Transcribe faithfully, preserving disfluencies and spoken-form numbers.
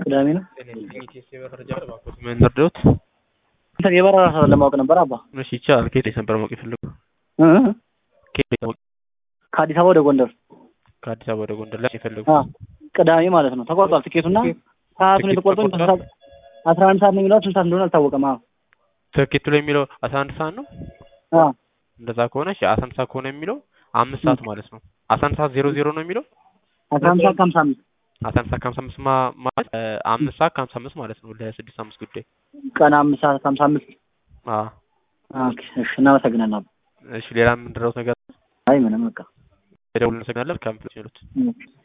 ቅዳሜ ነው ኢቲኤስ የበረራ ባኮት ምን እንደርዶት እንትን የበረራ ሰዓት ለማወቅ ነበር አባ እሺ ይቻላል ከየት ነበር ማወቅ ይፈልጉ እ ከየት ከአዲስ አበባ ወደ ጎንደር ከአዲስ አበባ ወደ ጎንደር ላይ ይፈልጉ አ ቅዳሜ ማለት ነው ተቆርጧል ትኬቱና ሰዓቱን የተቆርጦኝ አስራ አንድ ሰዓት ነው የሚለው ስንት ሰዓት እንደሆነ አልታወቀም አዎ ትኬቱ ላይ የሚለው አስራ አንድ ሰዓት ነው አ እንደዛ ከሆነ እሺ አስራ አንድ ሰዓት ከሆነ የሚለው አምስት ሰዓት ማለት ነው አስራ አንድ ሰዓት ዜሮ ዜሮ ነው የሚለው አስራ አንድ ሰዓት ከሀምሳ አምስት አስራ አንድ ሰዓት ከሀምሳ አምስት ማለት አምስት ሰዓት ከሀምሳ አምስት ማለት ነው ለስድስት አምስት ጉዳይ ቀን አምስት ሰዓት ከሀምሳ አምስት አ ኦኬ እሺ እናመሰግናለን እሺ ሌላ ምን ድረስ ነገር አይ ምንም በቃ ደውል እንሰግናለን ካምፕ ይሉት